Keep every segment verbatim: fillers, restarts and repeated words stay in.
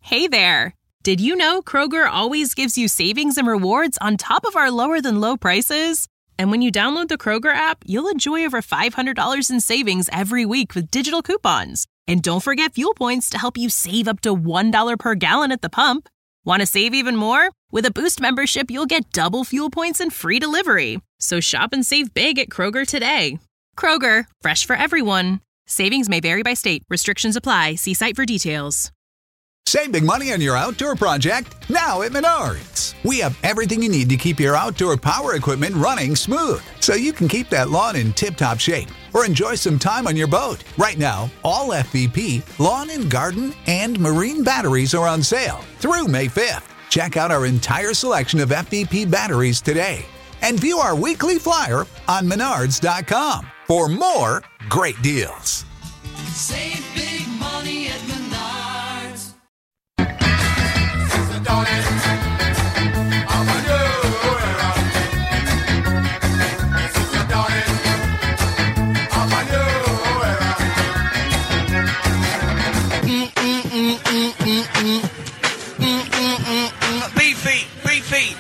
Hey there! Did you know Kroger always gives you savings and rewards on top of our lower-than-low prices? And when you download the Kroger app, you'll enjoy over five hundred dollars in savings every week with digital coupons. And don't forget fuel points to help you save up to one dollar per gallon at the pump. Want to save even more? With a Boost membership, you'll get double fuel points and free delivery. So shop and save big at Kroger today. Kroger, fresh for everyone. Savings may vary by state. Restrictions apply. See site for details. Save big money on your outdoor project now at Menards. We have everything you need to keep your outdoor power equipment running smooth, so you can keep that lawn in tip-top shape or enjoy some time on your boat. Right now, all F V P, lawn and garden, and marine batteries are on sale through May fifth. Check out our entire selection of F V P batteries today and view our weekly flyer on menards dot com for more great deals. Save big money at Menards. Beefy, beefy.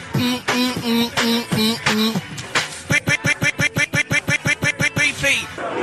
Beefy.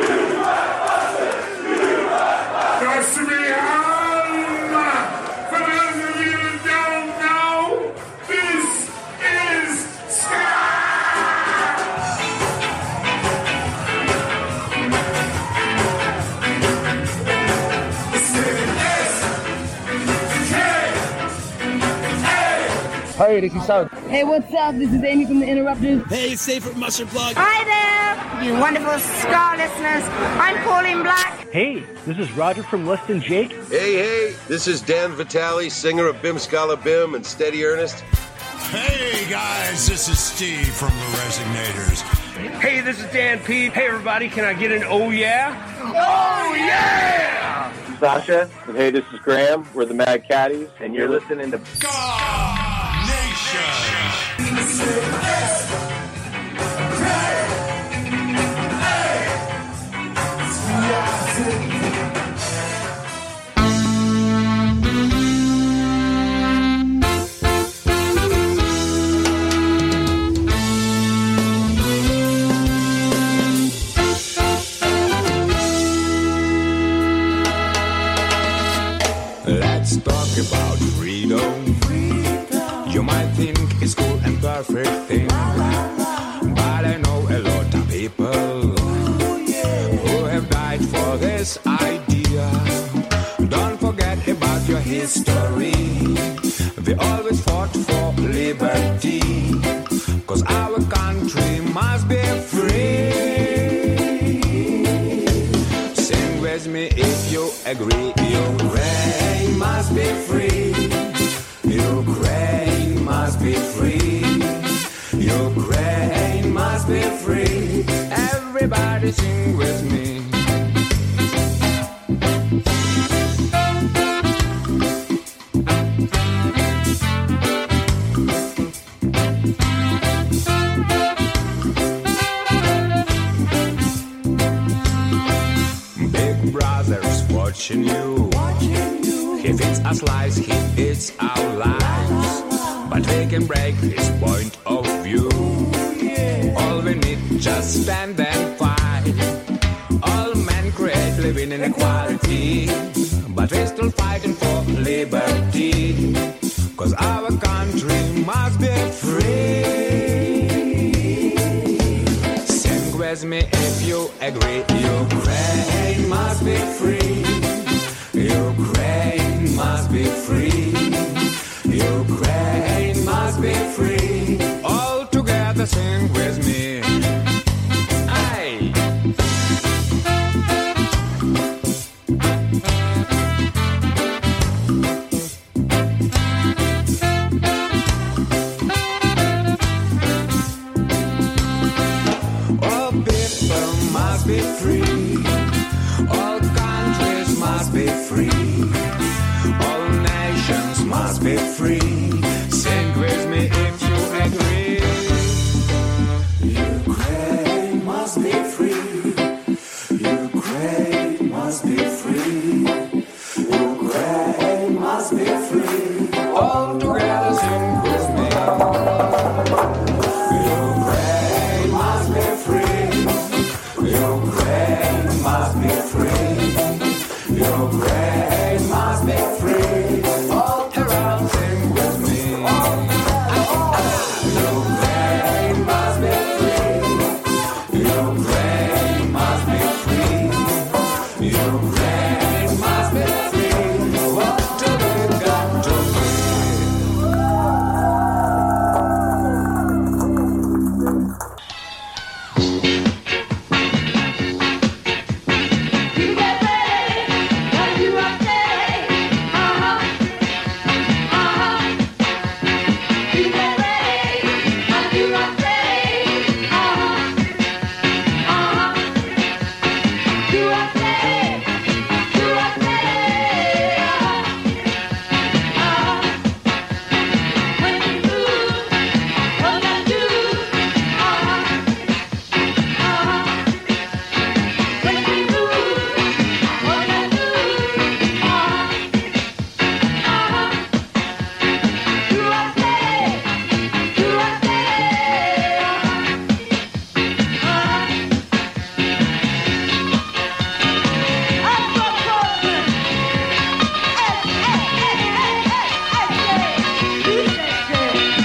Hey, this is South. Hey, what's up? This is Amy from The Interrupters. Hey, it's Dave from Mustard Plug. Hi there, you wonderful Scar listeners. I'm Pauline Black. Hey, this is Roger from Less Than Jake. Hey, hey, this is Dan Vitale, singer of Bim Scala Bim and Steady Ernest. Hey, guys, this is Steve from The Resignators. Hey, this is Dan P. Hey, everybody, can I get an oh yeah? Oh yeah! Sasha. And hey, this is Graham. We're the Mad Caddies, and you're listening to God Nation. Let's talk about freedom. freedom. You might think it's cool and perfect thing, but I know a lot of people Ooh, yeah. who have died for this idea. Don't forget about your history. They always fought for liberty, 'cause our country must be free. Sing with me if you agree. Ukraine must be free. Ukraine must be free. Ukraine must be free. Everybody sing with me. Big brother's watching you. He feeds us lies, he eats our lives. But we can break his point of view. All we need, just stand and fight. All men create living inequality, but we're still fighting for liberty. 'Cause our country must be free. Sing with me if you agree. Ukraine must be free. Ukraine must be free. Ukraine must be free. All together sing with me. Aye. All people must be free. All countries must be free. All nations must be free. Sing with me if you agree. Ukraine must be free. Ukraine must be free. Ukraine must be free. All together sing with me. Ukraine must be free. Ukraine must be free. Ukraine must be free. All around sing with me. Ukraine must be free. Ukraine must be free. Ukraine must be free. What do we got to be? You get ready, gotta do right there. Uh-huh, uh-huh. You get ready, gotta do right there. Uh-huh, uh-huh. Do right there, do right there. Uh-huh, uh-huh. When you move, what you gotta do? Uh-huh, uh-huh. When you move, what you gotta do? Uh-huh, uh-huh. Do right there, do right there. Uh-huh, uh-huh. I'm from Portland. Hey, hey, hey, hey, hey, hey, yeah. You say so.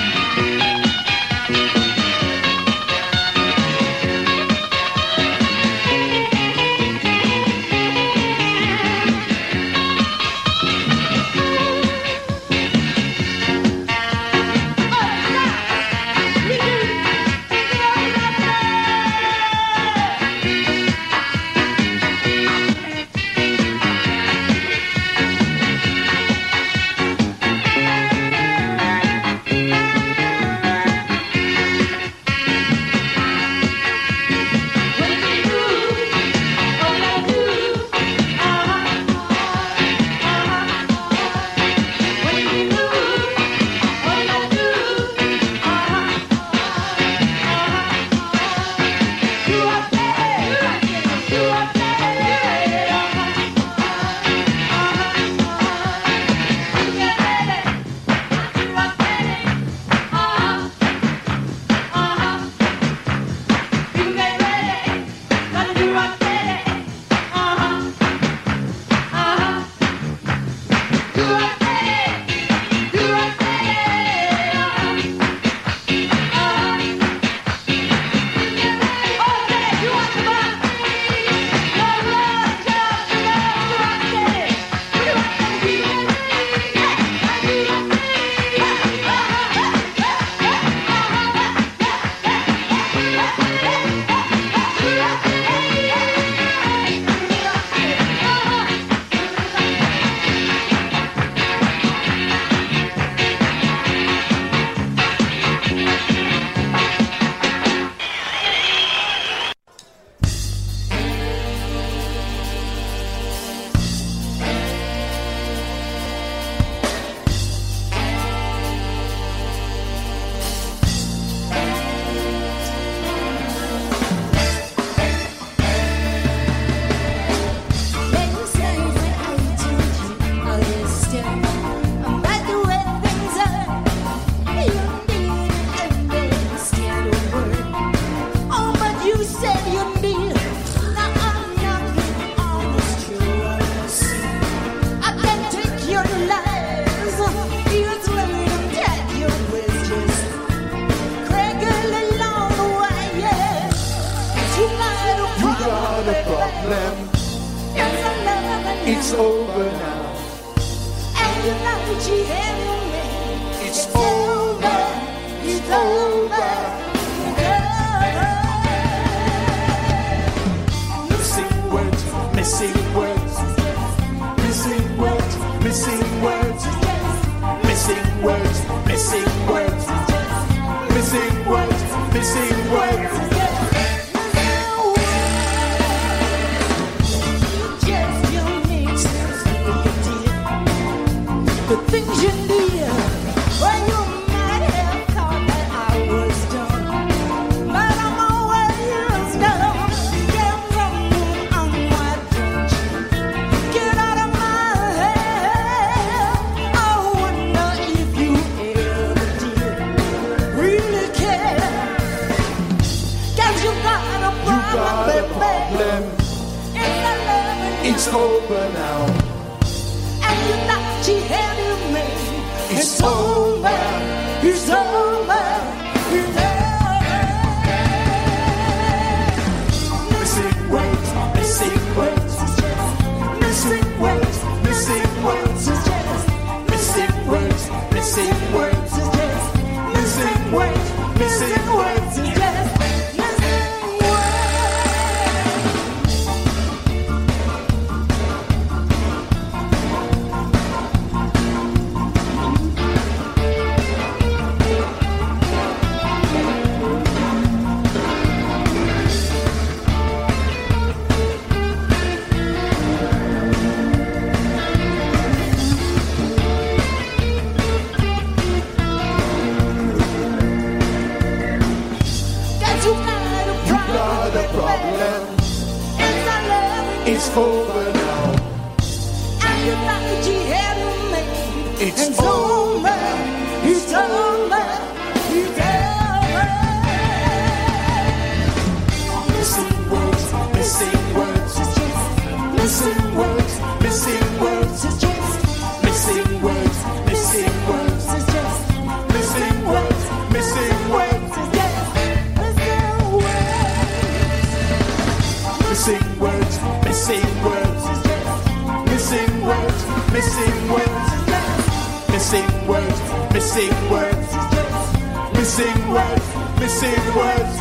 It's over now. And you know that you have It's over. It's over. Missing words, missing words, missing words, missing words, missing words, missing words, missing words, missing words. The things you did, well, you might have thought that I was done, but I'm always done. Get from me on my bench, get out of my head. Oh, It's over now. And you thought you had him made. It's over. It's over. It's over. Missing words, missing words, missing words, missing words, missing words, missing words, missing words, missing words, it's over now. And you thought you had him made. It's It's over. It's over. It's over. Missing words, missing words, missing words, missing words, missing words, missing words, missing words, missing words, missing words, missing words, missing words, missing words, missing words, missing words, missing words, missing words.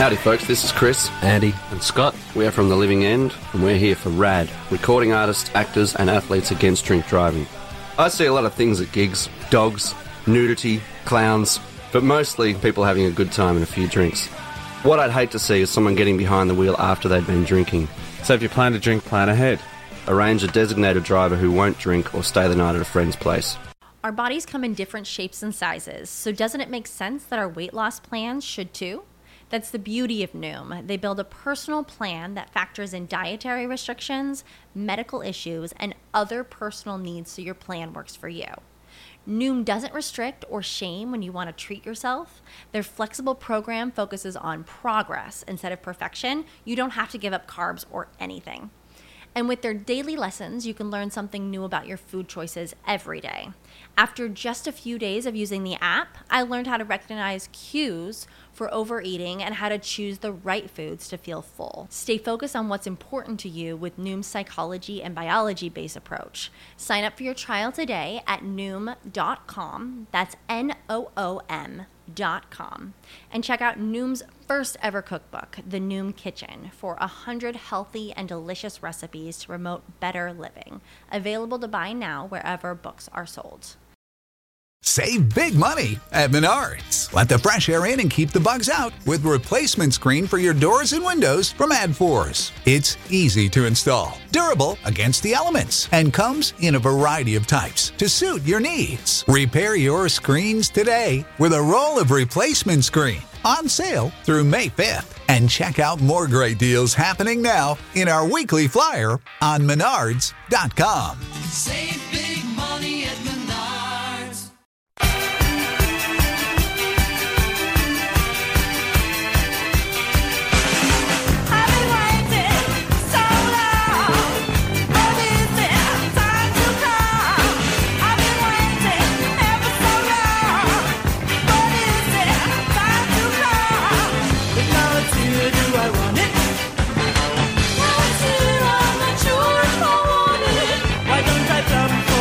Howdy folks, this is Chris, Andy and Scott. We are from The Living End and we're here for RAD, recording artists, actors and athletes against drink driving. I see a lot of things at gigs, dogs, nudity, clowns, but mostly people having a good time and a few drinks. What I'd hate to see is someone getting behind the wheel after they've been drinking. So if you plan to drink, plan ahead. Arrange a designated driver who won't drink or stay the night at a friend's place. Our bodies come in different shapes and sizes, so doesn't it make sense that our weight loss plans should too? That's the beauty of Noom. They build a personal plan that factors in dietary restrictions, medical issues, and other personal needs so your plan works for you. Noom doesn't restrict or shame when you want to treat yourself. Their flexible program focuses on progress instead of perfection. You don't have to give up carbs or anything. And with their daily lessons, you can learn something new about your food choices every day. After just a few days of using the app, I learned how to recognize cues for overeating and how to choose the right foods to feel full. Stay focused on what's important to you with Noom's psychology and biology-based approach. Sign up for your trial today at noom dot com. That's N O O M dot com. And check out Noom's first ever cookbook, The Noom Kitchen, for one hundred healthy and delicious recipes to promote better living. Available to buy now wherever books are sold. Save big money at Menards. Let the fresh air in and keep the bugs out with replacement screen for your doors and windows from Adforce. It's easy to install, durable against the elements, and comes in a variety of types to suit your needs. Repair your screens today with a roll of replacement screen on sale through May fifth. And check out more great deals happening now in our weekly flyer on menards dot com. Save big money at Menards. Why don't I jump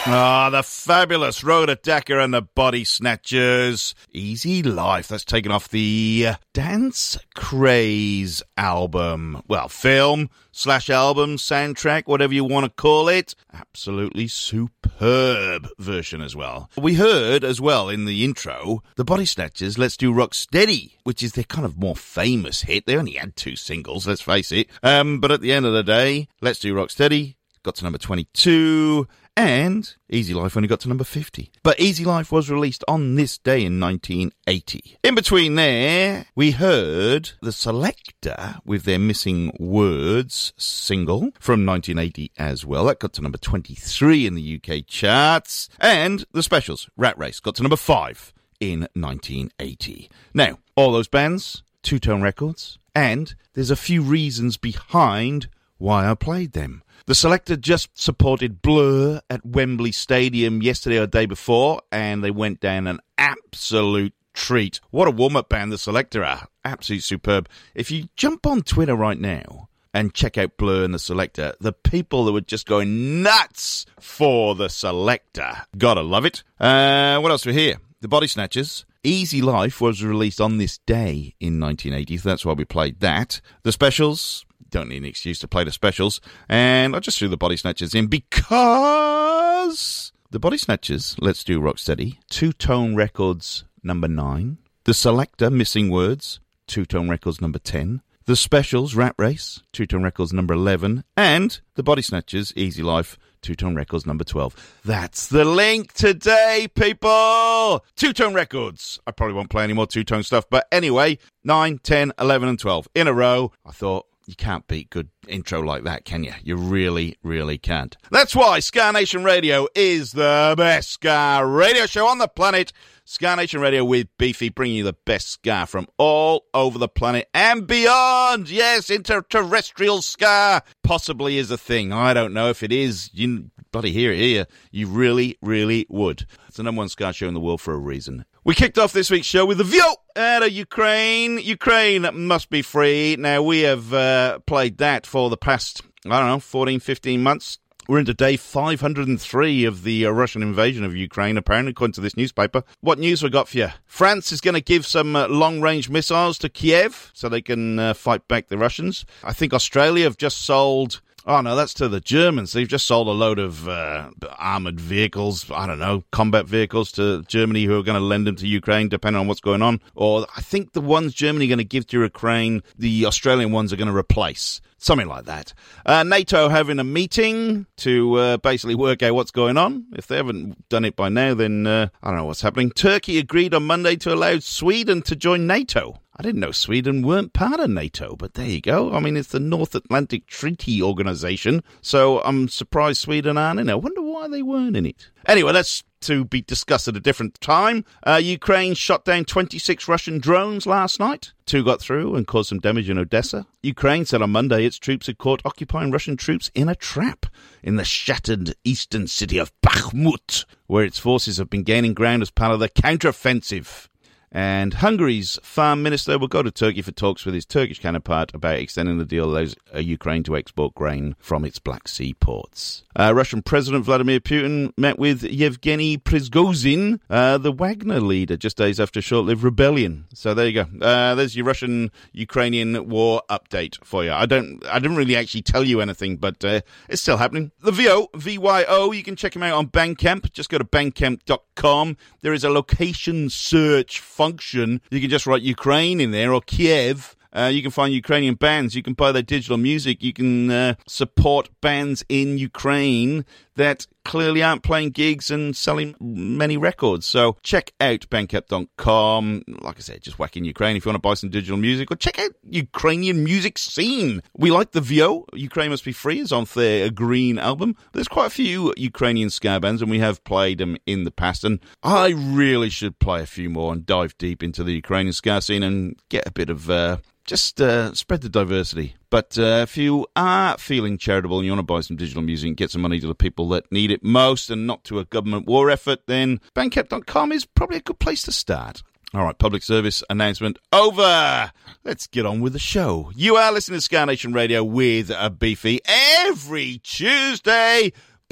Ah, the fabulous Rhoda Decker and the Body Snatchers. Easy Life. That's taken off the uh, Dance Craze album. Well, film slash album, soundtrack, whatever you want to call it. Absolutely superb version as well. We heard as well in the intro, the Body Snatchers, Let's Do Rock Steady, which is their kind of more famous hit. They only had two singles, let's face it. Um, but at the end of the day, Let's Do Rock Steady got to number twenty-two. And Easy Life only got to number fifty. But Easy Life was released on this day in nineteen eighty. In between there, we heard The Selecter with their Missing Words single from nineteen eighty as well. That got to number twenty-three in the U K charts. And The Specials, Rat Race, got to number five in nineteen eighty. Now, all those bands, Two Tone Records, and there's a few reasons behind why I played them. The Selecter just supported Blur at Wembley Stadium yesterday or the day before, and they went down an absolute treat. What a warm-up band the Selecter are. Absolutely superb. If you jump on Twitter right now and check out Blur and the Selecter, the people that were just going nuts for the Selecter. Gotta love it. Uh, what else do we hear? The Body Snatchers. Easy Life was released on this day in nineteen eighty, so that's why we played that. The Specials. Don't need an excuse to play the Specials. And I just threw the Body Snatchers in because the Body Snatchers, Let's Do Rocksteady, Two Tone Records number nine. The Selecter, Missing Words, Two Tone Records number ten. The Specials, Rat Race, Two Tone Records number eleven. And the Body Snatchers, Easy Life, Two Tone Records number twelve. That's the link today, people! Two Tone Records. I probably won't play any more Two Tone stuff, but anyway, nine, ten, eleven, and twelve in a row. I thought, you can't beat good intro like that, can you? You really, really can't. That's why Ska Nation Radio is the best ska radio show on the planet. Ska Nation Radio with Beefy, bringing you the best ska from all over the planet and beyond. Yes, interterrestrial ska possibly is a thing. I don't know if it is. You bloody hear it here. You really, really would. It's the number one ska show in the world for a reason. We kicked off this week's show with the Vyo out of Ukraine. Ukraine must be free. Now, we have uh, played that for the past, I don't know, fourteen, fifteen months. We're into day five hundred three of the uh, Russian invasion of Ukraine, apparently, according to this newspaper. What news we got for you? France is going to give some uh, long-range missiles to Kiev so they can uh, fight back the Russians. I think Australia have just sold... Oh, no, that's to the Germans. They've just sold a load of uh, armoured vehicles, I don't know, combat vehicles to Germany who are going to lend them to Ukraine, depending on what's going on. Or I think the ones Germany are going to give to Ukraine, the Australian ones are going to replace. Something like that. Uh, NATO having a meeting to uh, basically work out what's going on. If they haven't done it by now, then uh, I don't know what's happening. Turkey agreed on Monday to allow Sweden to join NATO. I didn't know Sweden weren't part of NATO, but there you go. I mean, it's the North Atlantic Treaty Organization, so I'm surprised Sweden aren't in it. I wonder why they weren't in it. Anyway, that's to be discussed at a different time. Uh, Ukraine shot down twenty-six Russian drones last night. Two got through and caused some damage in Odessa. Ukraine said on Monday its troops had caught occupying Russian troops in a trap in the shattered eastern city of Bakhmut, where its forces have been gaining ground as part of the counteroffensive. And Hungary's farm minister will go to Turkey for talks with his Turkish counterpart about extending the deal that allows uh, Ukraine to export grain from its Black Sea ports. Uh, Russian President Vladimir Putin met with Yevgeny Prigozhin, uh, the Wagner leader, just days after a short-lived rebellion. So there you go. Uh, there's your Russian-Ukrainian war update for you. I don't, I didn't really actually tell you anything, but uh, it's still happening. The Vyo, V Y O, you can check him out on Bandcamp. Just go to bandcamp dot com. There is a location search function. You can just write Ukraine in there or Kiev. Uh, you can find Ukrainian bands. You can buy their digital music. You can uh, support bands in Ukraine that clearly aren't playing gigs and selling many records. So check out bandcamp dot com. Like I said, just whack in Ukraine if you want to buy some digital music, or check out Ukrainian music scene. We like the Vyo. Ukraine Must Be Free is on their Green album. There's quite a few Ukrainian ska bands, and we have played them in the past. And I really should play a few more and dive deep into the Ukrainian ska scene and get a bit of... Uh, Just uh, spread the diversity. But uh, if you are feeling charitable and you want to buy some digital music and get some money to the people that need it most and not to a government war effort, then bandcamp dot com is probably a good place to start. All right, public service announcement over. Let's get on with the show. You are listening to Ska Nation Radio with a Beefy every Tuesday.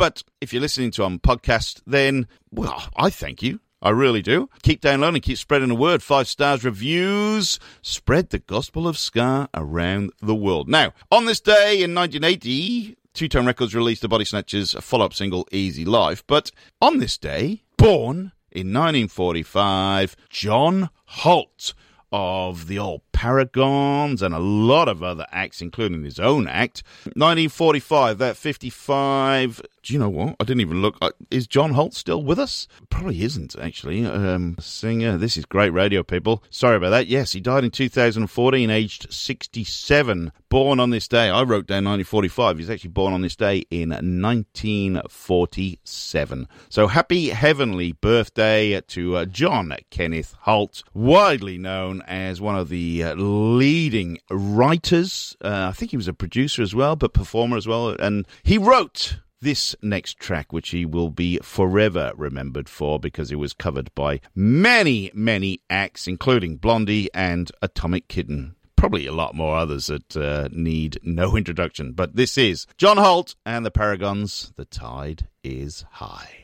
But if you're listening to on podcast, then, well, I thank you. I really do. Keep downloading, keep spreading the word. Five stars reviews. Spread the gospel of ska around the world. Now, on this day in nineteen eighty, Two-Tone Records released the Body Snatchers' follow-up single, Easy Life. But on this day, born in nineteen forty-five, John Holt of the old Paragons and a lot of other acts, including his own act. nineteen forty-five, that fifty-five... Do you know what? I didn't even look. Uh, is John Holt still with us? Probably isn't, actually. Um, singer. This is great radio, people. Sorry about that. Yes, he died in two thousand fourteen, aged sixty-seven. Born on this day. I wrote down nineteen forty-five. He's actually born on this day in nineteen forty-seven. So happy heavenly birthday to uh, John Kenneth Holt, widely known as one of the uh, leading writers. Uh, I think he was a producer as well, but performer as well. And he wrote this next track, which he will be forever remembered for because it was covered by many, many acts, including Blondie and Atomic Kitten. Probably a lot more others that uh, need no introduction. But this is John Holt and the Paragons, The Tide is High.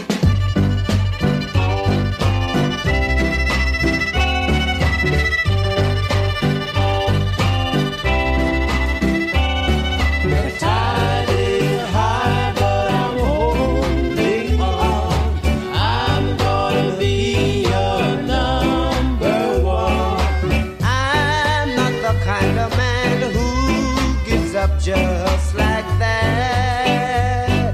Just like that.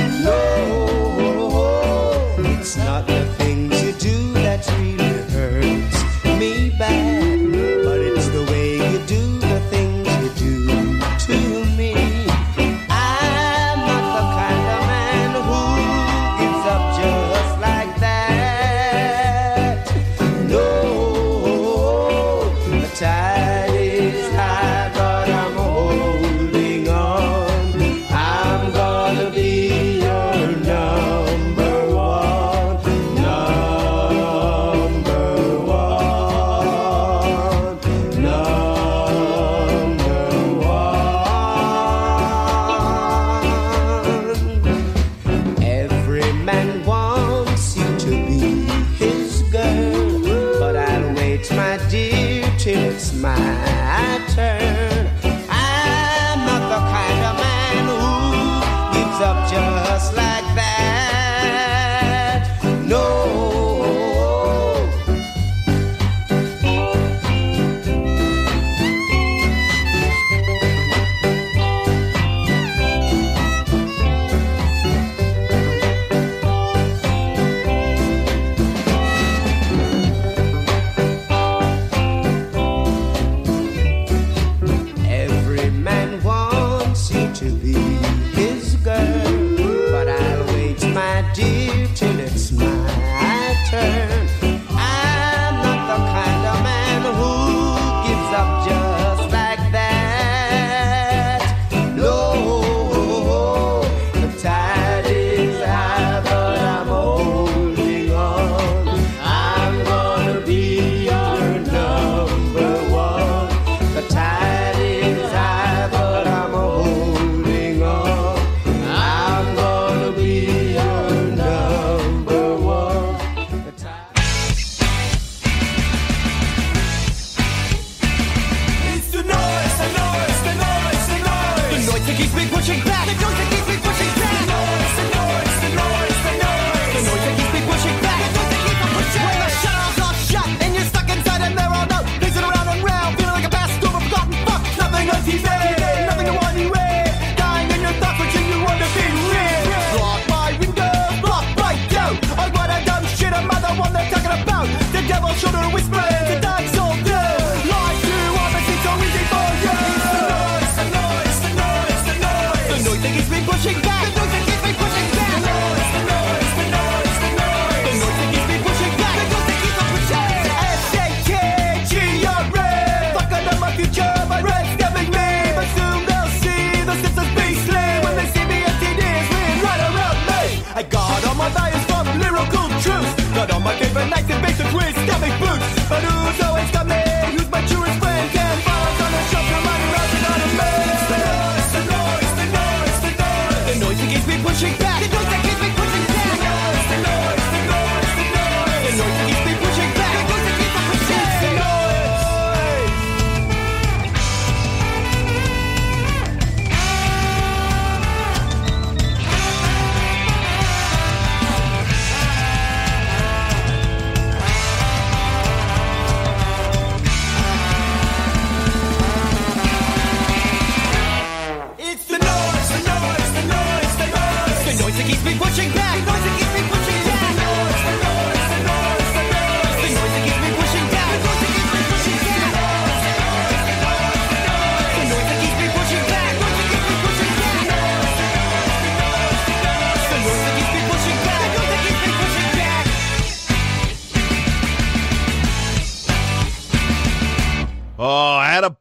No, it's not the things you do that really hurts me bad, but it's the way you do the things you do to me. I'm not the kind of man who gives up just like that. No, the tide is high, but I'm holding on. I'm gonna be your number one, number one, number one. Every man wants you to be his girl, but I'll wait, my dear, till it's my turn. I'm not the kind of man who gives up just like that. No. Every man wants you to be his girl, but I'll wait, my dear, till it's my turn. I'm not the kind of man who gives up just like that. No, the tide is high, but I'm holding on. I'm gonna be your number one. The tide is high, but I'm holding on. I'm gonna be your number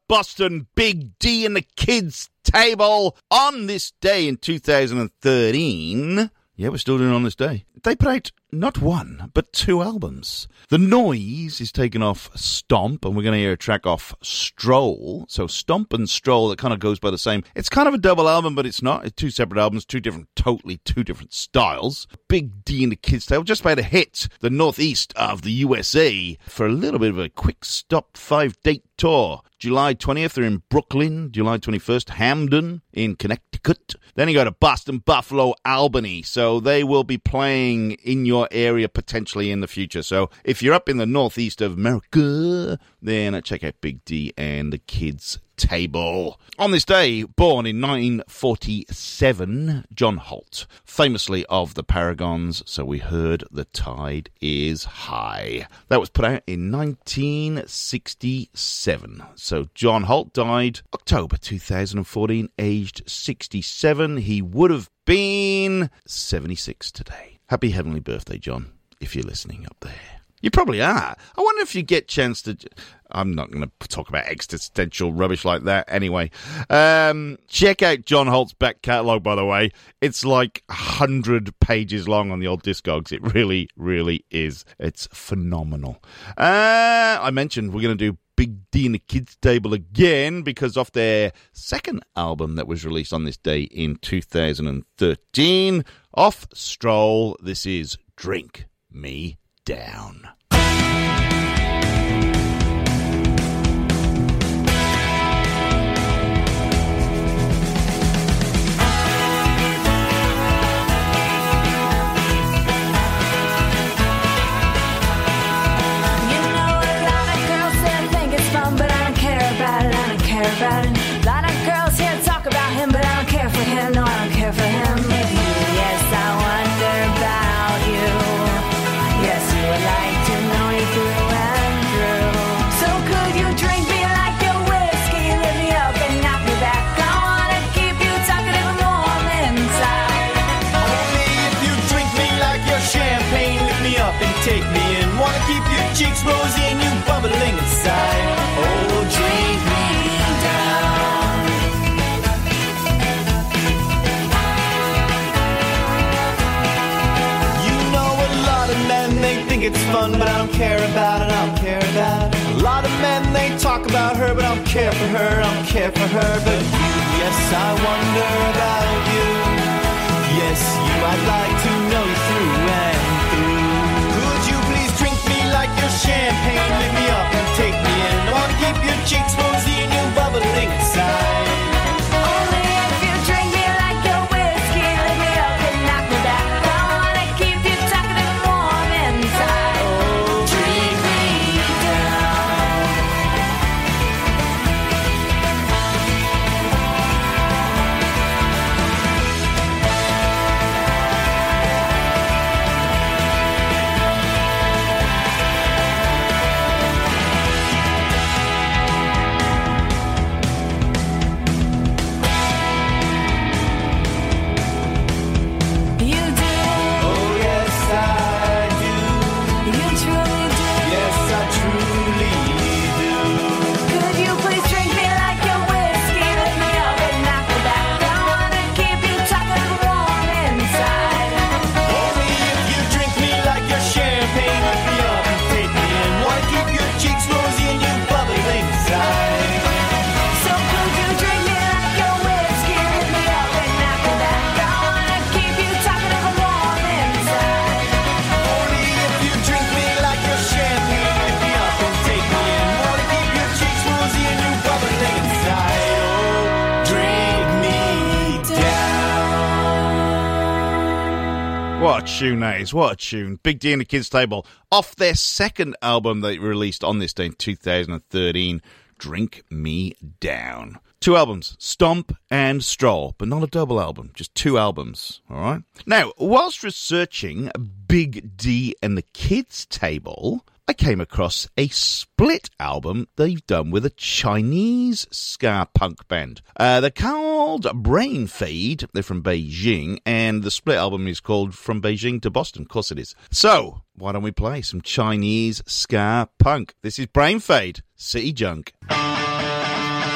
Boston Big D and the Kids Table on this day in two thousand thirteen. Yeah, we're still doing it on this day. They put out not one, but two albums. The Noise is taken off Stomp, and we're going to hear a track off Stroll. So Stomp and Stroll, it kind of goes by the same. It's kind of a double album, but it's not. It's two separate albums, two different, totally two different styles. Big D and the Kids Table just about to hit the northeast of the U S A for a little bit of a quick stop five-date tour. July twentieth, they're in Brooklyn. July twenty-first, Hamden in Connecticut. Then you go to Boston, Buffalo, Albany. So they will be playing in your area potentially in the future. So if you're up in the northeast of America, then check out Big D and the Kids Table. On this day, born in nineteen forty-seven, John Holt, famously of the Paragons, so we heard The Tide is High. That was put out in nineteen sixty-seven. So John Holt died October two thousand fourteen, aged sixty-seven. He would have been seventy-six today. Happy heavenly birthday, John, if you're listening up there. You probably are. I wonder if you get a chance to... I'm not going to talk about existential rubbish like that anyway. Um, check out John Holt's back catalogue, by the way. It's like one hundred pages long on the old Discogs. It really, really is. It's phenomenal. Uh, I mentioned we're going to do Big D and the Kids Table again because off their second album that was released on this day in two thousand thirteen, off Stroll, this is Drink Me Down. About it. A lot of girls here talk about him, but I don't care for him. No, I don't care for him. Yes, I wonder about you. Yes, you would like to know me through and through. So could you drink me like your whiskey, lift me up and knock me back? I wanna keep you talking and warm inside. Only if you drink me like your champagne, lift me up and take me in. Wanna keep your cheeks rosy and you bubbling inside. Oh, drink me. It's fun, but I don't care about it, I don't care about it. A lot of men, they talk about her, but I don't care for her, I don't care for her. But you, yes, I wonder about you. Yes, you, I'd like to know you through and through. Could you please drink me like your champagne, lift me up and take me in. I wanna keep your cheeks rosy and you bubbling inside. Only if you drink me like your whiskey, lift me up and knock me back. I wanna keep you talking and warm inside. What a tune that is. What a tune. Big D and the Kids Table off their second album they released on this day in two thousand thirteen, Drink Me Down. Two albums, Stomp and Stroll, but not a double album, just two albums, all right? Now, whilst researching Big D and the Kids Table, I came across a split album they've done with a Chinese ska punk band. Uh, they're called Brain Fade. They're from Beijing, and the split album is called From Beijing to Boston. Of course it is. So, why don't we play some Chinese ska punk? This is Brain Fade, City Junk.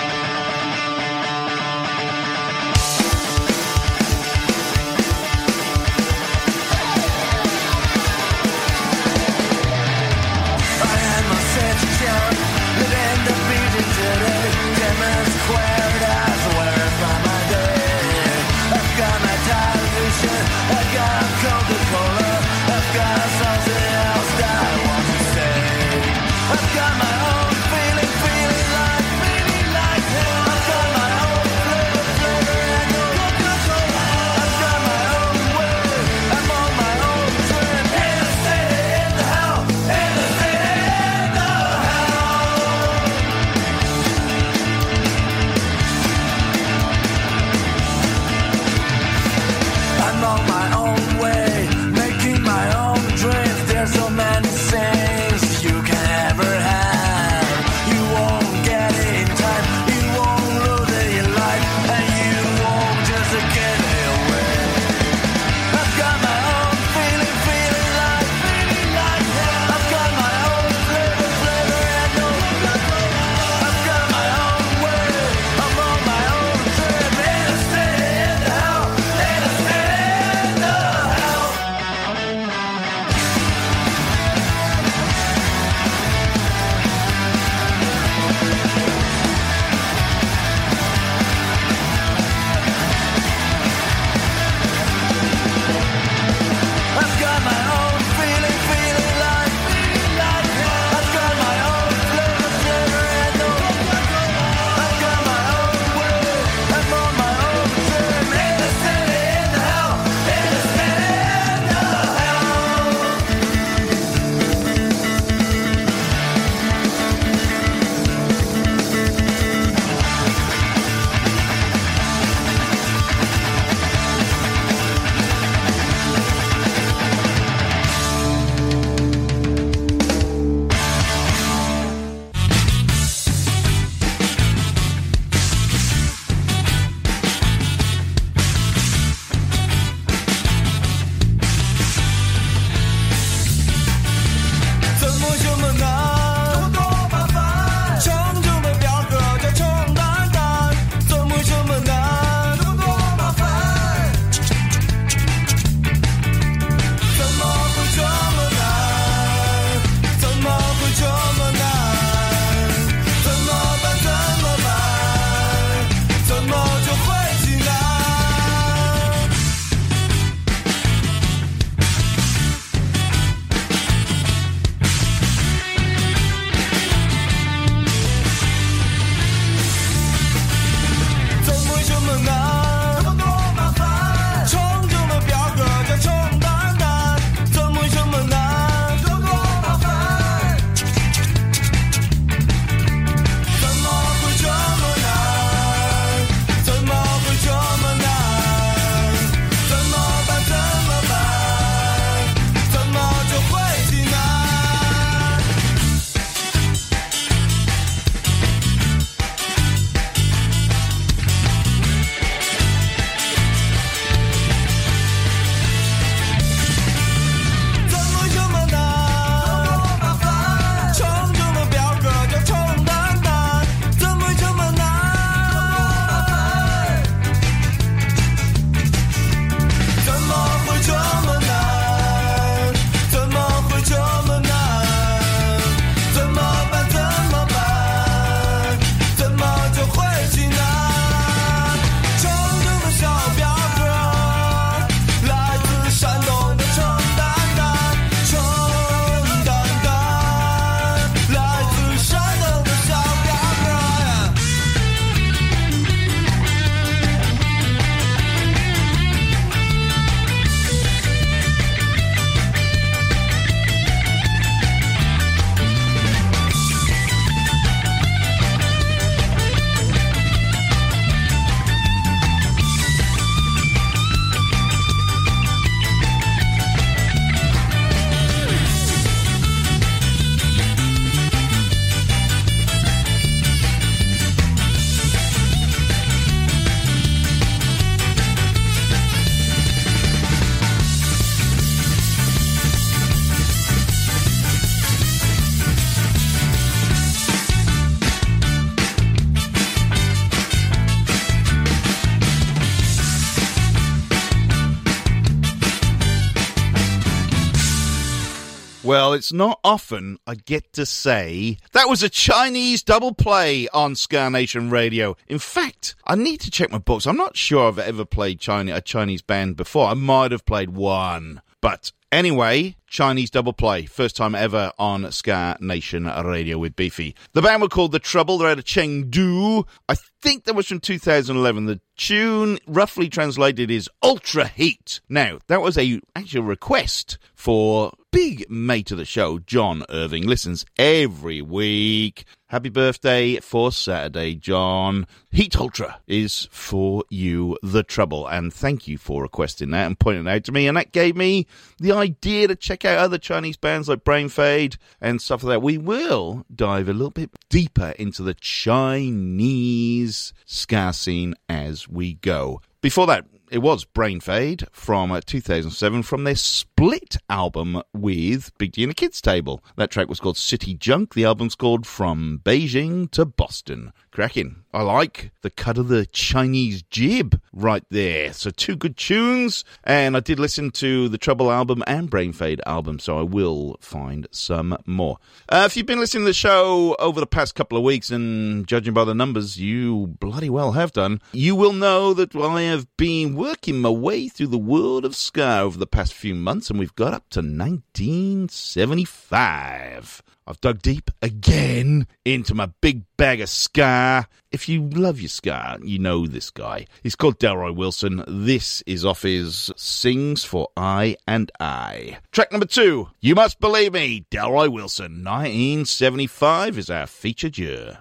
Well, it's not often I get to say that was a Chinese double play on Ska Nation Radio. In fact, I need to check my books. I'm not sure I've ever played China, a Chinese band before. I might have played one. But anyway, Chinese double play. First time ever on Ska Nation Radio with Beefy. The band were called The Trouble. They're out of Chengdu. I think that was from two thousand eleven. The tune, roughly translated, is Ultra Heat. Now, that was a actual request for big mate of the show, John Irving. Listens every week. Happy birthday for Saturday, John. Heat Ultra is for you, The Trouble. And thank you for requesting that and pointing it out to me. And that gave me the idea to check out other Chinese bands like Brain Fade and stuff like that. We will dive a little bit deeper into the Chinese ska scene as we go. Before that, it was Brain Fade from uh, two thousand seven from their split album with Big D and the Kids Table. That track was called City Junk. The album's called From Beijing to Boston. Cracking. I like the cut of the Chinese jib right there. So two good tunes. And I did listen to the Trouble album and Brain Fade album, so I will find some more. Uh, if you've been listening to the show over the past couple of weeks, and judging by the numbers, you bloody well have done, you will know that I have been working my way through the world of ska over the past few months, and we've got up to nineteen seventy-five. I've dug deep again into my big bag of ska. If you love your ska, you know this guy. He's called Delroy Wilson. This is off his Sings for I and I. Track number two, You Must Believe Me, Delroy Wilson. nineteen seventy-five is our featured year.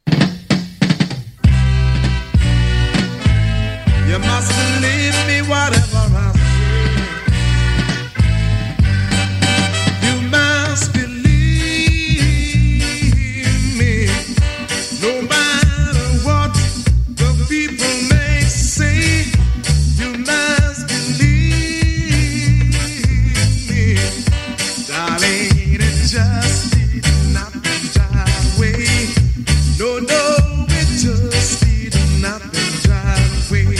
You must believe me, whatever I say. You must believe me, no matter what the people may say. You must believe me, darling. It just did not die away. No, no, it just did not die away.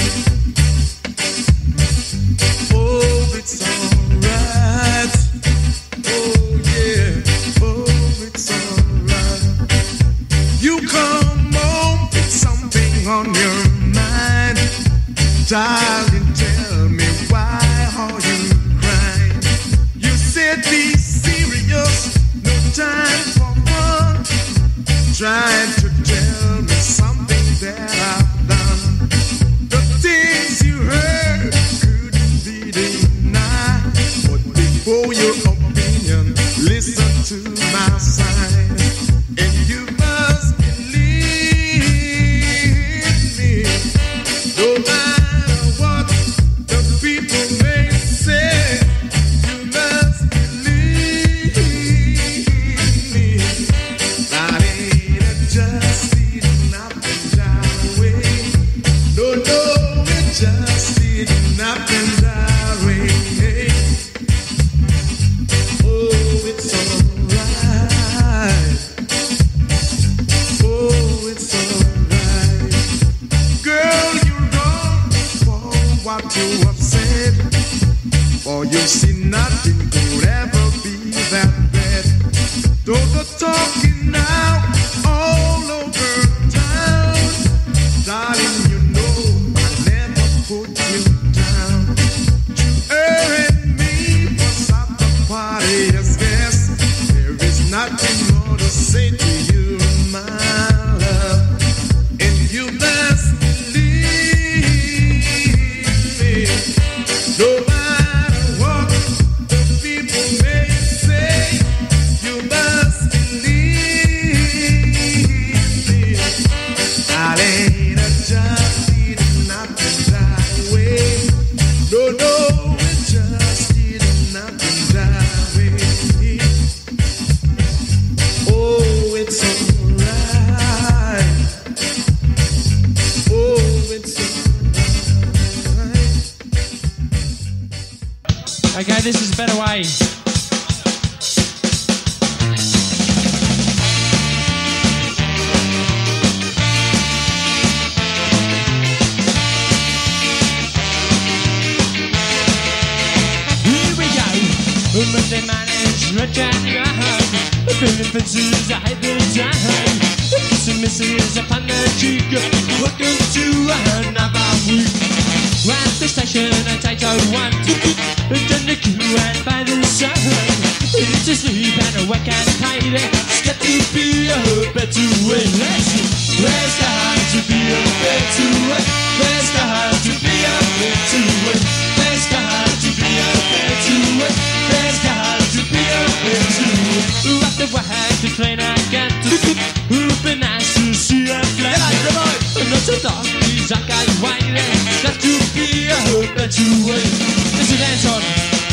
Oh, it's alright. Oh, yeah. Oh, it's alright. You come home with something on your mind. Darling, tell me, why are you crying? You said be serious, no time for fun. Trying to tell me something that I've done. The things you heard couldn't be denied. But before your opinion, listen to my side. And you must believe me, no matter what the people may say. You must believe me, darling. It just did not die away. No, no, it just did not die away. Oh, it's alright. Oh, it's alright. Girl, you're wrong for what you have said. For you see, nothing could ever be that bad. Do the talking now all over town. Darling, you know I never put you down. Her and me was at the party as guests. There is nothing more to say to you, my love. And you must believe me, no matter what the people may say. You must believe me, darling. I just did not die away. No, no, it just did not die away. Oh, it's alright. Oh, it's alright. Okay, this is Better Way. Here we go. Monday morning's return to your home. Spinning fences, I hate the time. Kissing misses upon the cheek. Welcome to another week. We're at the station at eight oh one. Done the queue and by the sun. It's a sleep and a work and paid. It's got to be a better way. There's got to be a better way. There's got to be a better way. There's got to be a better way. There's got to be a better way. Up the wag the train I got to see. Who'd be nice to see a flag. Not so dark, please, I can't wait. There's got to be a better way. Let's dance on.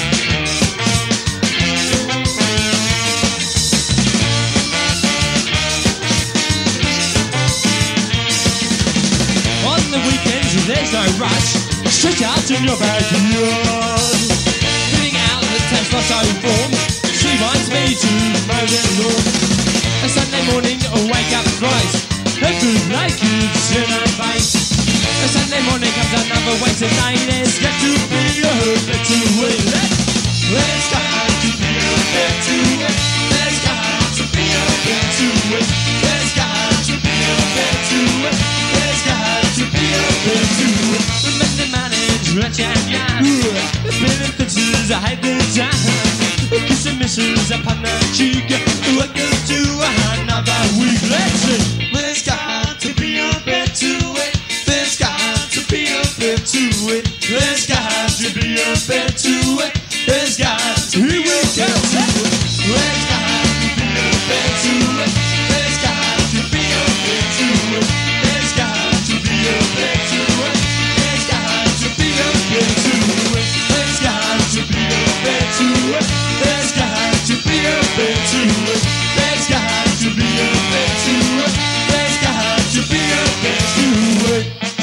On the weekends there's no rush. Stretch out in your backyard. Filling out the test for so form. She reminds me to mow the lawn. A Sunday morning I wake up thrice. A good naked in a face. A Sunday morning comes another winter day. There's got to be a better way. There's got to be a better way. There's got to be a better way. There's got to be a better way. There's got to be a better way. Let me manage, rich and young. Spinning fences, I hate the time. Kissing misses upon the cheek. Welcome to another week. Let's see. There's got to be a better way. There's got to be a better way. There's got to be a better way. There's got to be a better way. There's got to be a better way. There's got to be a better way. There's got to be a better way. There's got to be a better way. There's got to be a better way. There's got to be a better way. There's got to be a better way. There's got to be a better way.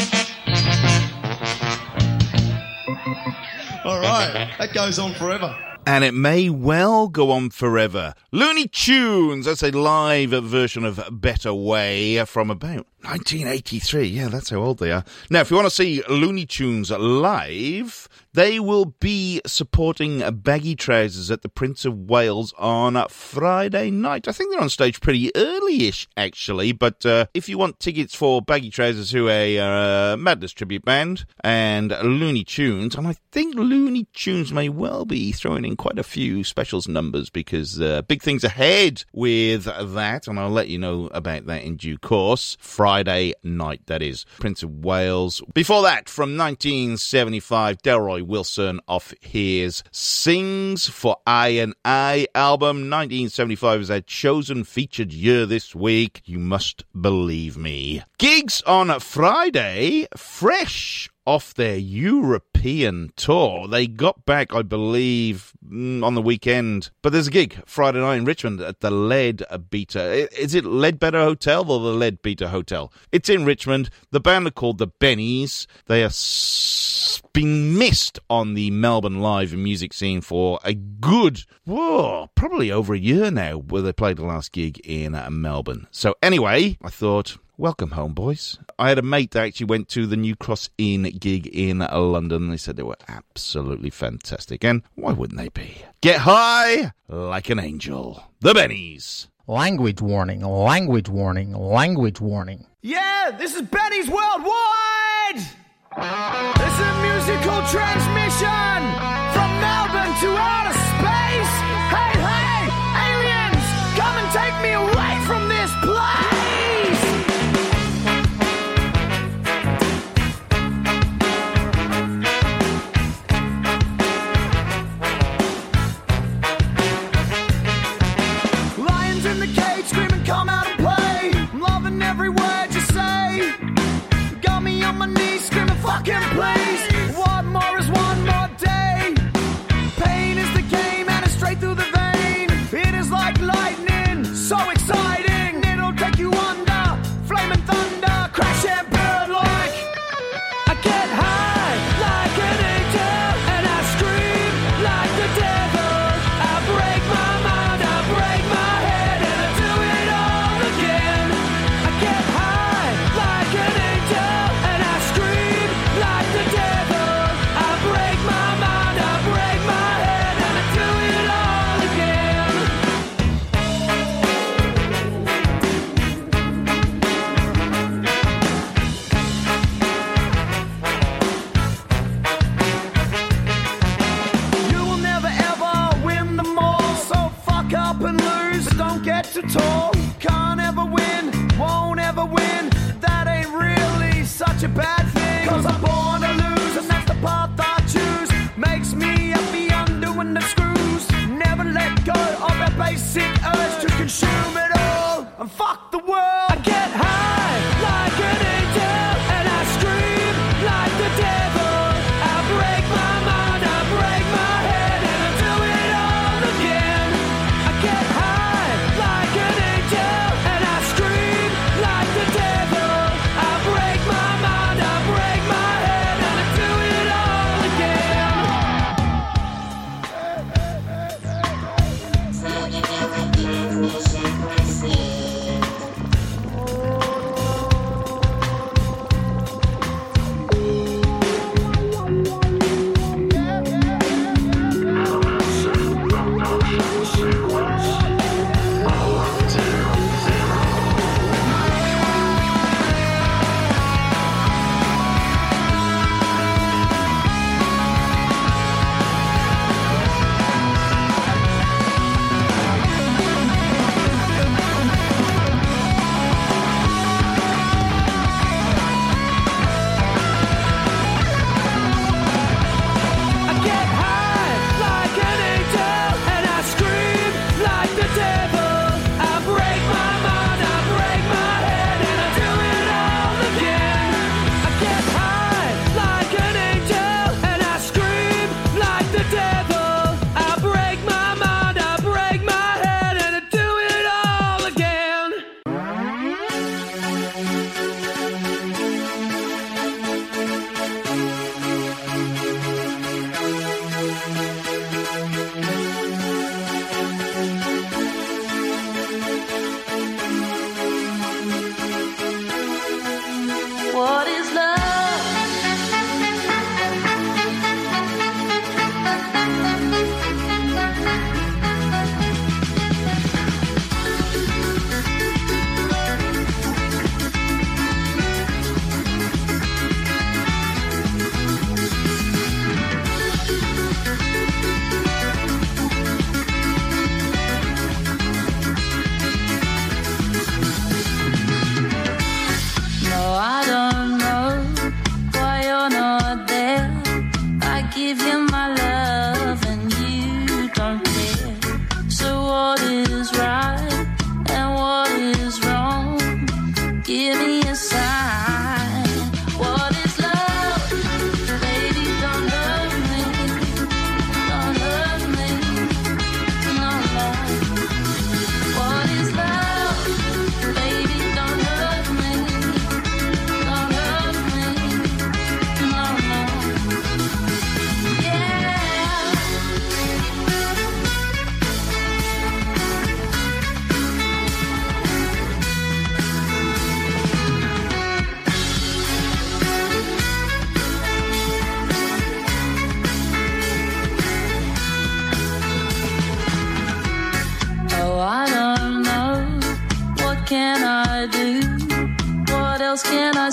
All right, that goes on forever. And it may well go on forever. Looney Tunes, that's a live version of Better Way from about nineteen eighty-three. Yeah, that's how old they are. Now, if you want to see Looney Tunes live, they will be supporting Baggy Trousers at the Prince of Wales on Friday night. I think they're on stage pretty early-ish, actually. But uh, if you want tickets for Baggy Trousers, who are a uh, Madness tribute band, and Looney Tunes, and I think Looney Tunes may well be throwing in quite a few specials numbers, because uh, big things ahead with that, and I'll let you know about that in due course. Friday night, that is. Prince of Wales. Before that, from nineteen seventy-five, Delroy Wilson off his Sings for I and I album. nineteen seventy-five is our chosen featured year this week. You must believe me. Gigs on Friday, fresh off their European tour. They got back, I believe, on the weekend. But there's a gig Friday night in Richmond at the Leadbeater. Is it Leadbeater Hotel or the Leadbeater Hotel? It's in Richmond. The band are called the Bennies. They have been missed on the Melbourne live music scene for a good, whoa, probably over a year now, where they played the last gig in Melbourne. So anyway, I thought, welcome home, boys. I had a mate that actually went to the New Cross Inn gig in London. They said they were absolutely fantastic. And why wouldn't they be? Get high like an angel. The Bennies. Language warning, language warning, language warning. Yeah, this is Benny's Worldwide! It's a musical transmission from Melbourne to outer space. Hey, hey, aliens, come and take me away from this place. Lions in the cage screaming, come out and play. I'm loving every word you say. Got me on my knees screaming, fucking please. What more is one?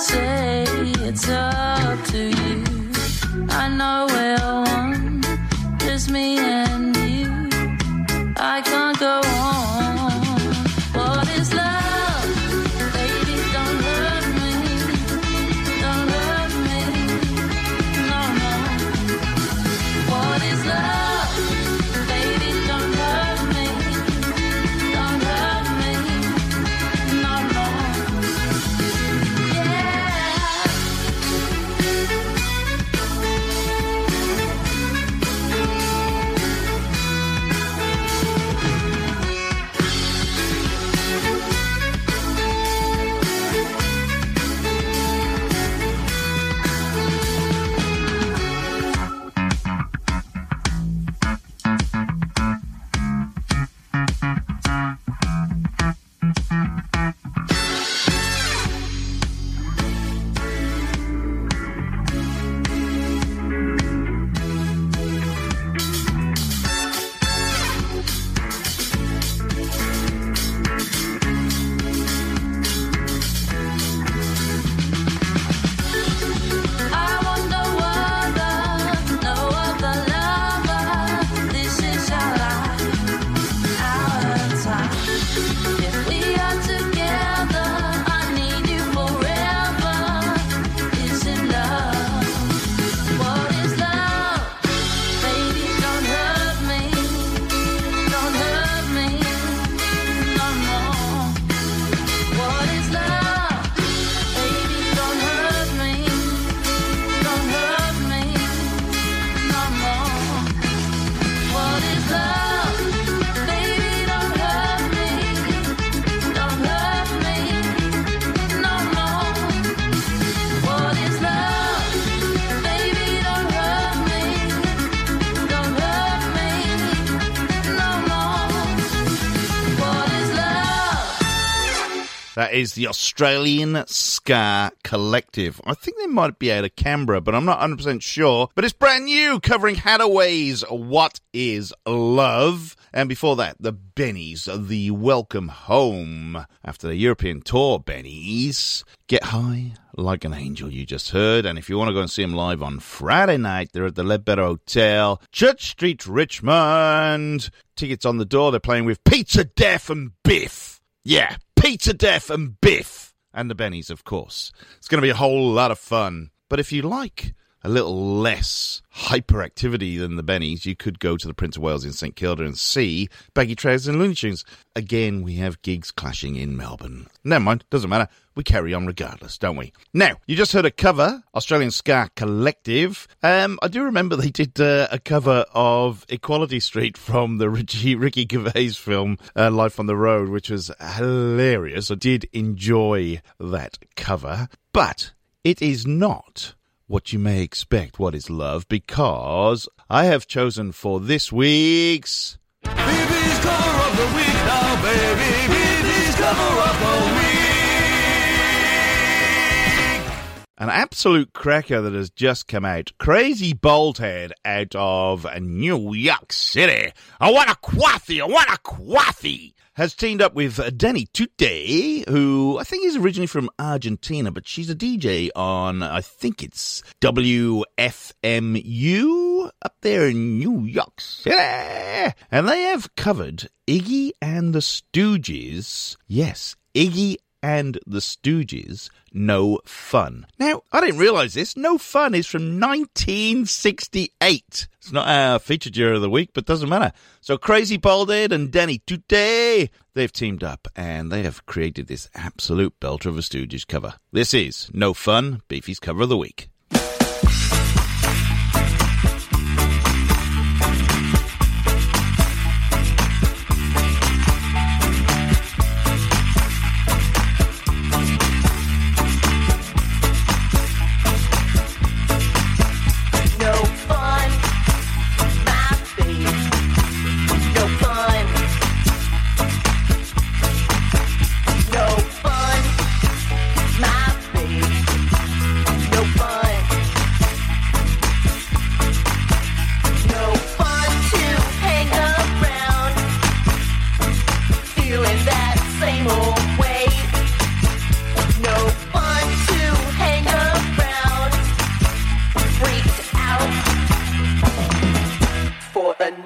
say it's up to you. I know we're one, just me and you. I can't go on. What is love? Baby, don't hurt me. Don't hurt me. No, no. What is love? Baby, don't hurt me. Don't hurt me. No, no. That is the Australian Ska Collective. I think they might be out of Canberra, but I'm not one hundred percent sure. But it's brand new, covering Hadaway's What Is Love. And before that, the Bennies, the Welcome Home. After the European tour, Bennies, Get High Like an Angel, you just heard. And if you want to go and see them live on Friday night, they're at the Ledbetter Hotel, Church Street, Richmond. Tickets on the door. They're playing with Pizza Def and Biff. Yeah, Pizza Def and Biff. And the Bennies, of course. It's going to be a whole lot of fun. But if you like a little less hyperactivity than the Bennies, you could go to the Prince of Wales in St Kilda and see Baggy Trousers and Looney Tunes. Again, we have gigs clashing in Melbourne. Never mind, doesn't matter. We carry on regardless, don't we? Now, you just heard a cover, Australian Ska Collective. Um, I do remember they did uh, a cover of Equality Street from the Ricky, Ricky Gervais film, uh, Life on the Road, which was hilarious. I did enjoy that cover. But it is not what you may expect, What Is Love, because I have chosen for this week's Baby's cover of the week now, baby. Baby's cover of the week. an absolute cracker that has just come out. Crazy Bolthead out of New York City. I want a quaffy, I want a quaffy. Has teamed up with Danny Tutte, who I think is originally from Argentina, but she's a D J on, I think it's W F M U up there in New York City. And they have covered Iggy and the Stooges. Yes, Iggy and the Stooges, No Fun. Now, I didn't realise this. No Fun is from nineteen sixty-eight. It's not our featured year of the week, but doesn't matter. So Crazy Bolthead and Danny Tutte, they've teamed up and they have created this absolute belter of a Stooges cover. This is No Fun, Beefy's cover of the week. No fun.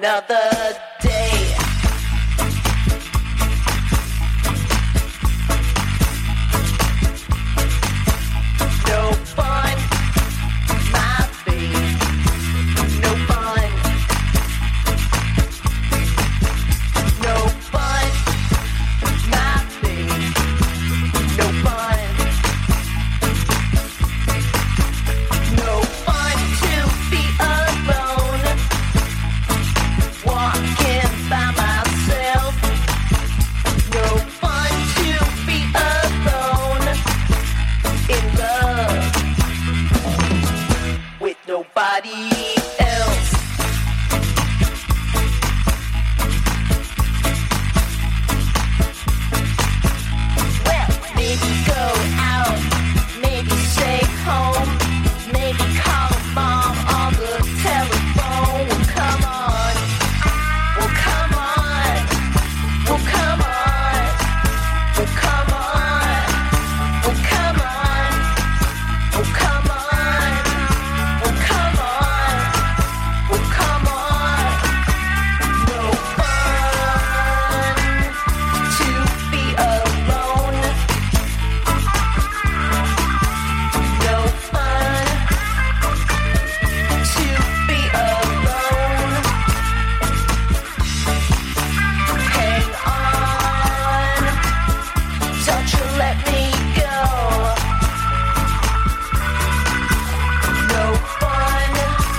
another day. No fun, my babe. No fun. No fun, my babe. No fun. No fun to be alone, walking by myself. No fun to be alone, in love with nobody else. Well, maybe go out, maybe stay home, maybe call mom on the telephone. Well, come on, well, come on, well, come on, well, come on, well, come on, well, come on, well, come on, well, come on. No fun to be alone. No fun to be alone. Hang on, don't you let me go. No fun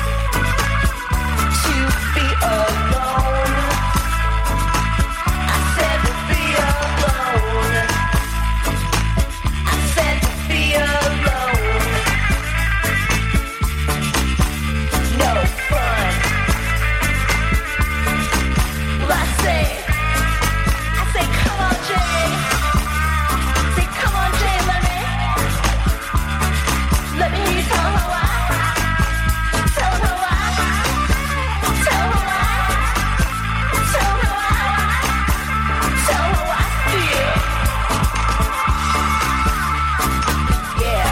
to be alone. I said to be alone. I said to be alone. No fun. Well, I say, I say, come on, Jay. Say, come on, Jay, let me, let me hear you tell her why. Tell her why. Tell her why. Tell her why. Tell her why. Yeah. Yeah.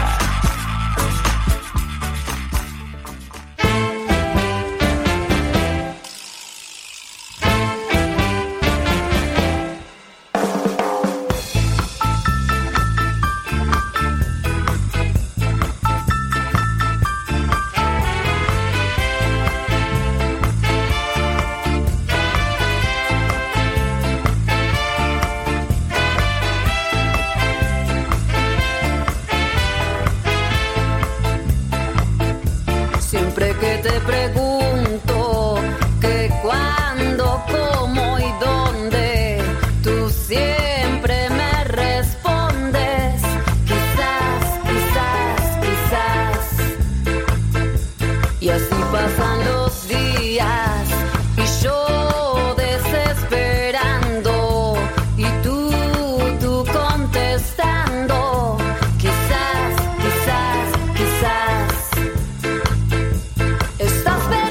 Siempre que te pregunto que cuándo, cómo y dónde, tú siempre me respondes quizás, quizás, quizás. Y así pasan los días y yo desesperando y tú, tú contestando quizás, quizás, quizás. Estás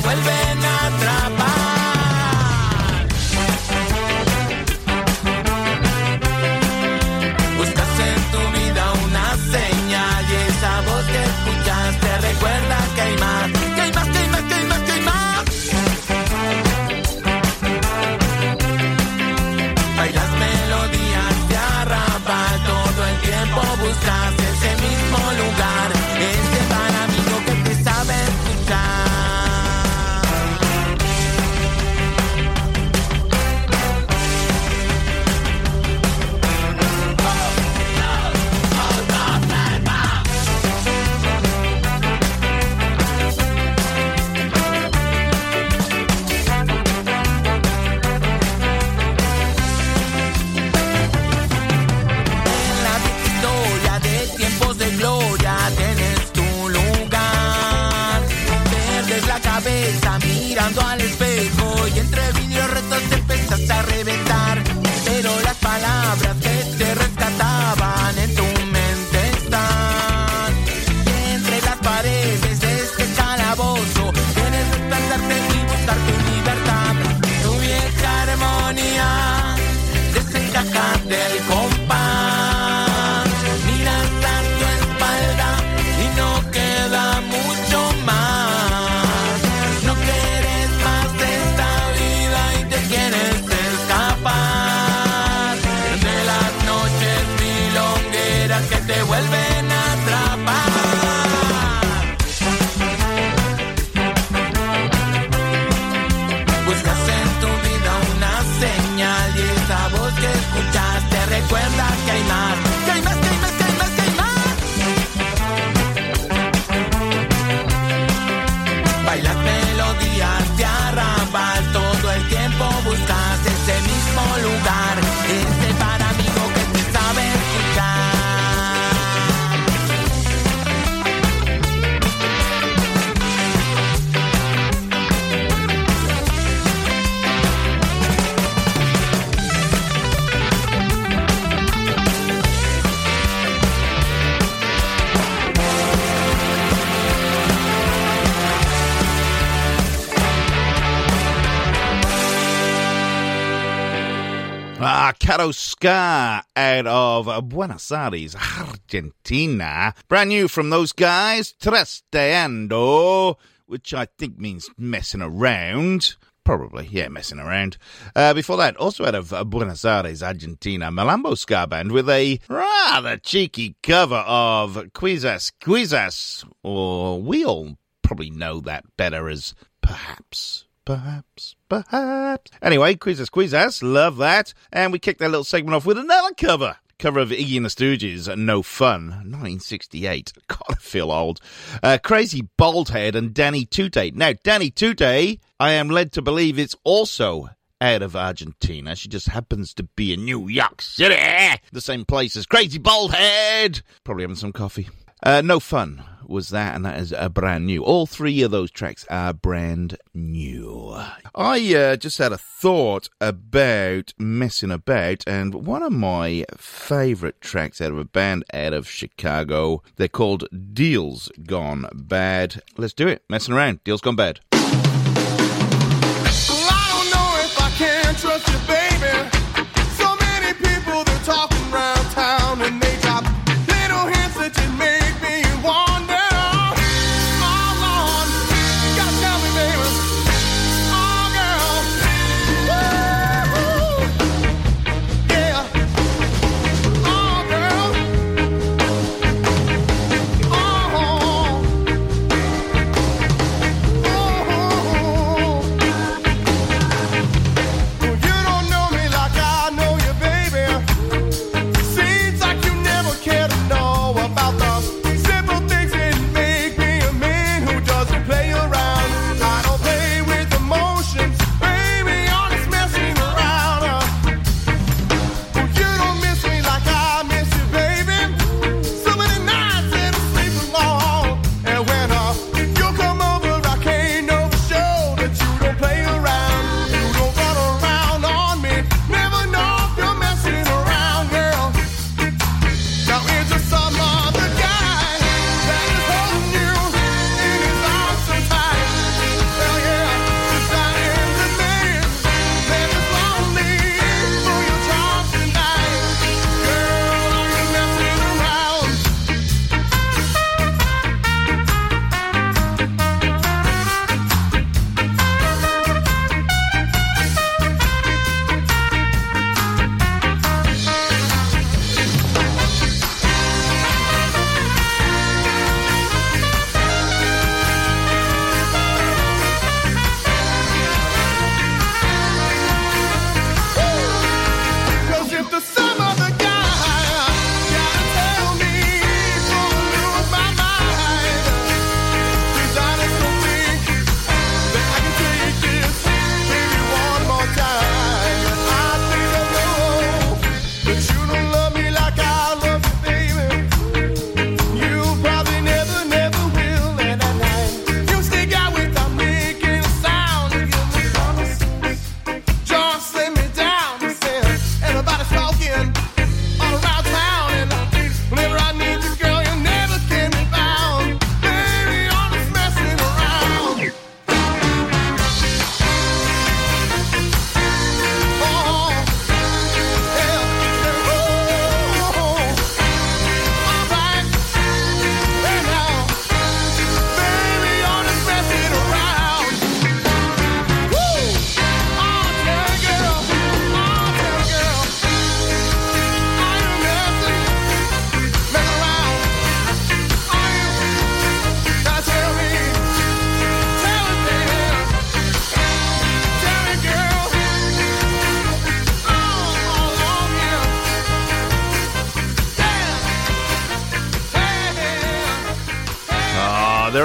vuelven a atrapar. Buscas en tu vida una señal y esa voz que escuchas te recuerda que hay más, que hay más, que hay más, que hay más, que hay más. Bailas melodías de arrabal, todo el tiempo buscas ese mismo lugar, ese gran amigo que te sabe escuchar. Mirando al espejo y entre vidrios retos te empezas a reventar, pero las palabras que te rescataban en tu mente están. Y entre las paredes de este calabozo tienes que desplazarte y buscar tu libertad. Tu vieja armonía desencaja del compás. Miras a tu espalda y no queda mucho más. Que te vuelven a atrapar. Buscas en tu vida una señal y esa voz que escuchas te recuerda que hay más, que hay más, que hay más, que hay más, que hay más. Bailas melodías de arrabal, todo el tiempo buscas ese mismo lugar, ese para amigo que te sabe escuchar. Ah, Caro Ska out of Buenos Aires, Argentina. Brand new from those guys, Trasteando, which I think means messing around. Probably, yeah, messing around. Uh, before that, also out of uh, Buenos Aires, Argentina, Malambo Ska Band with a rather cheeky cover of Quizas Quizas, or we all probably know that better as Perhaps. Perhaps, perhaps. Anyway, Quizas Quizas, love that. And we kicked that little segment off with another cover. Cover of Iggy and the Stooges, No Fun, nineteen sixty-eight. God, I feel old. Uh, Crazy Baldhead and Danny Tutte. Now, Danny Tutte, I am led to believe it's also out of Argentina. She just happens to be in New York City, the same place as Crazy Baldhead. Probably having some coffee. Uh, No Fun was that, and that is uh, brand new. All three of those tracks are brand new. I uh, just had a thought about messing about, and one of my favourite tracks out of a band out of Chicago, they're called Deals Gone Bad. Let's do it. Messing around. Deals Gone Bad. Well, I don't know if I can trust you, baby. So many people, they're talking around town, and they drop little hints that you make me wonder. You don't know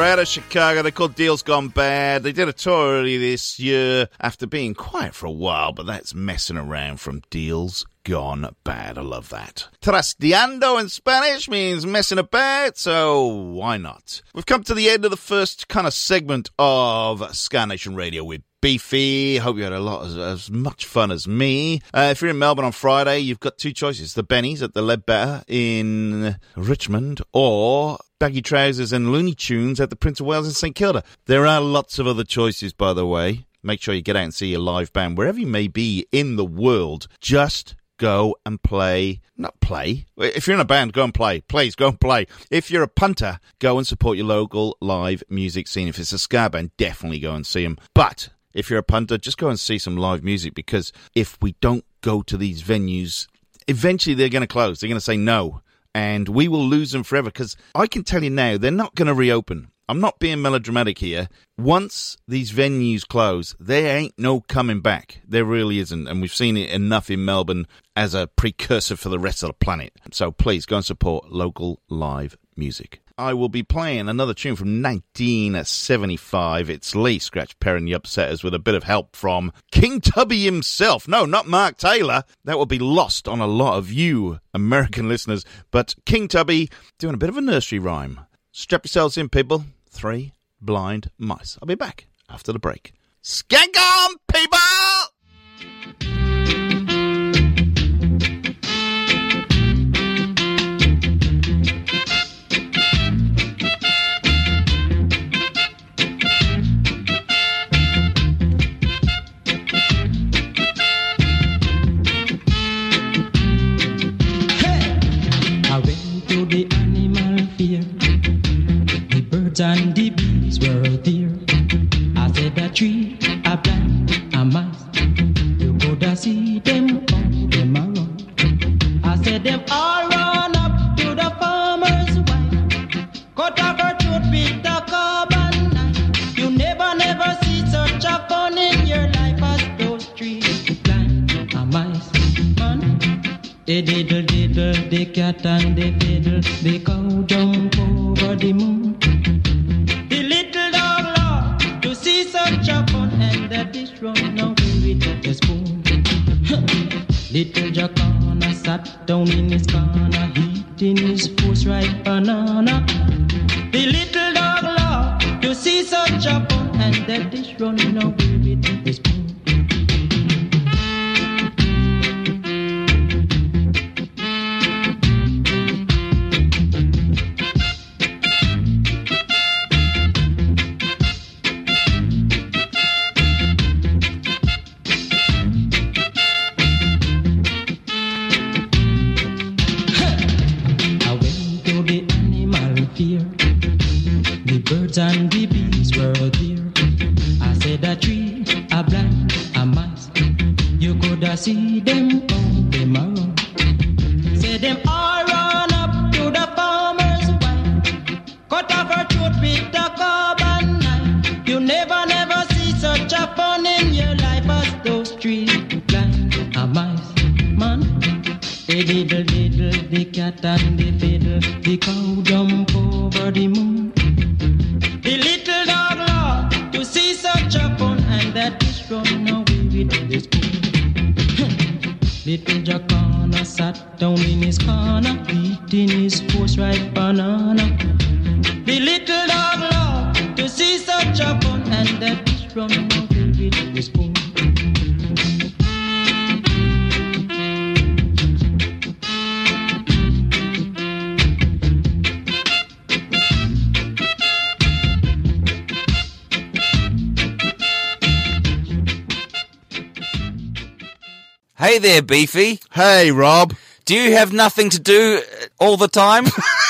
out of Chicago. They're called Deals Gone Bad. They did a tour early this year after being quiet for a while, but that's messing around from Deals Gone Bad. I love that. Trasteando in Spanish means messing about, so why not? We've come to the end of the first kind of segment of Ska Nation Radio with Beefy. Hope you had a lot as, as much fun as me. Uh, if you're in Melbourne on Friday, you've got two choices. The Bennies at the Ledbetter in Richmond, or Baggy Trousers and Looney Tunes at the Prince of Wales in St Kilda. There are lots of other choices, by the way. Make sure you get out and see a live band wherever you may be in the world. Just go and play. Not play. If you're in a band, go and play. Please, go and play. If you're a punter, go and support your local live music scene. If it's a ska band, definitely go and see them. But if you're a punter, just go and see some live music, because if we don't go to these venues, eventually they're going to close. They're going to say no, and we will lose them forever, because I can tell you now, they're not going to reopen. I'm not being melodramatic here. Once these venues close, there ain't no coming back. There really isn't, and we've seen it enough in Melbourne as a precursor for the rest of the planet. So please go and support local live music. I will be playing another tune from nineteen seventy-five. It's Lee Scratch Perry and the Upsetters with a bit of help from King Tubby himself. No, not Mark Taylor. That will be lost on a lot of you American listeners. But King Tubby doing a bit of a nursery rhyme. Strap yourselves in, people. Three blind mice. I'll be back after the break. Skank on, people! And the bees were there. I said a tree, a plant, a mice. You could have see them all, them around. I said them all run up to the farmer's wife. Cut off her throat with the carbon knife. You never, never see such a fun in your life as those three plant, a mice, man. They diddle, diddle, the cat and the fiddle. The cow jump over the moon. Run away with the spoon. Little Jacana sat down in his corner, eating his force-ripe banana. The little dog laughed to see such a fun, and the dish running away with the spoon. And the bees were there. I said a tree, a blind, a mice. You could have see them all, them around. Say them all run up to the farmer's wife. Cut off her throat with the carbon knife. You never, never see such a fun in your life as those three blind, a mice, man. They diddle, diddle, the cat and the fiddle. The cow jump over the moon. The little dog loved to see such a fun, and that is run away with the spoon. Little Jacana sat down in his corner, eating his force-ripe banana. The little dog loved to see such a fun, and that is run away with the spoon. Hey there, Beefy. Hey, Rob. Do you have nothing to do all the time?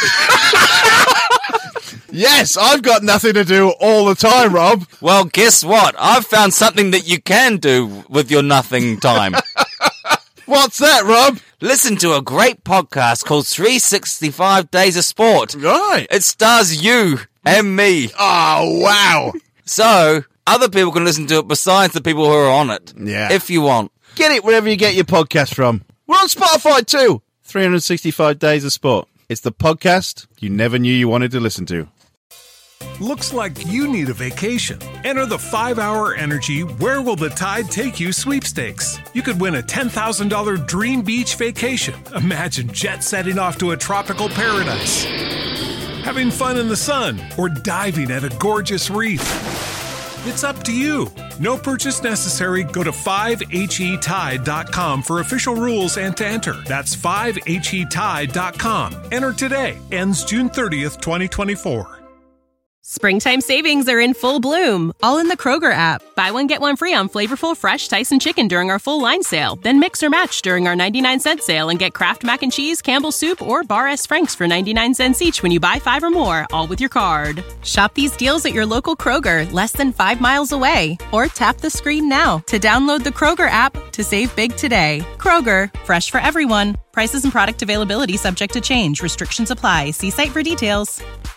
Yes, I've got nothing to do all the time, Rob. Well, guess what? I've found something that you can do with your nothing time. What's that, Rob? Listen to a great podcast called three sixty-five Days of Sport. Right. It stars you and me. Oh, wow. So, other people can listen to it besides the people who are on it. Yeah. If you want. Get it wherever you get your podcast from. We're on Spotify too. three sixty-five Days of Sport. It's the podcast you never knew you wanted to listen to. Looks like you need a vacation. Enter the five hour Energy Where Will the Tide Take You sweepstakes. You could win a ten thousand dollars dream beach vacation. Imagine jet setting off to a tropical paradise, having fun in the sun, or diving at a gorgeous reef. It's up to you. No purchase necessary. Go to five H E tide dot com for official rules and to enter. That's five H E tide dot com. Enter today. Ends June thirtieth, twenty twenty-four. Springtime savings are in full bloom, all in the Kroger app. Buy one, get one free on flavorful, fresh Tyson chicken during our full line sale. Then mix or match during our ninety-nine cent sale and get Kraft Mac and Cheese, Campbell's Soup, or Bar S. Frank's for ninety-nine cents each when you buy five or more, all with your card. Shop these deals at your local Kroger, less than five miles away. Or tap the screen now to download the Kroger app to save big today. Kroger, fresh for everyone. Prices and product availability subject to change. Restrictions apply. See site for details.